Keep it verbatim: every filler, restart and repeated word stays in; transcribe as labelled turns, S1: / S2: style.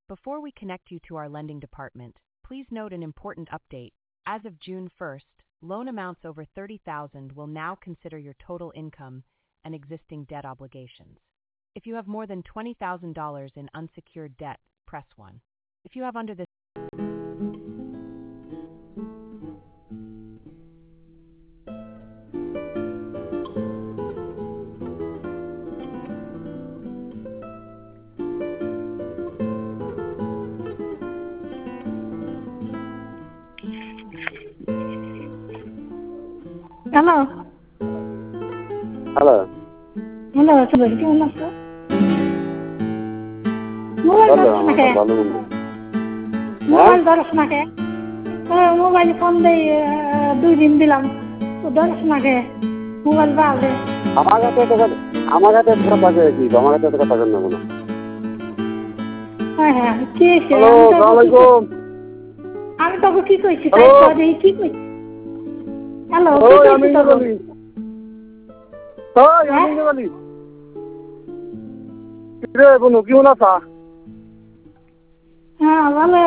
S1: Before we connect you to our lending department, please note an important update. As of June first, loan amounts over thirty thousand dollars will now consider your total income and existing debt obligations. If you have more than twenty thousand dollars in unsecured debt, press one. If you have under this
S2: Hello.
S3: Hello.
S2: Hello, সবাই কেমন আছো? Mobile ধরছ না কে? Mobile ধরছ না কে? Mobile phone দেই দুই দিন দিলাম, তো ধরছ না কে? মোবাইল বাজে।
S3: আমার কাছে তো আমার কাছে তো টাকা আছে, আমার কাছে তো টাকা নেব না।
S2: হ্যাঁ হ্যাঁ, কি আছে?
S3: হ্যালো, আসসালামু আলাইকুম।
S2: আমি তোকে কি কইছি? তাই তো দেই কি কইছি? হ্যালো, কি
S3: ওই
S2: কইছি
S3: আমি
S2: তোকে?
S3: বলি। ওই আমি বলি। কিরে বনু কি হলো তা?
S2: হ্যাঁ, ভালো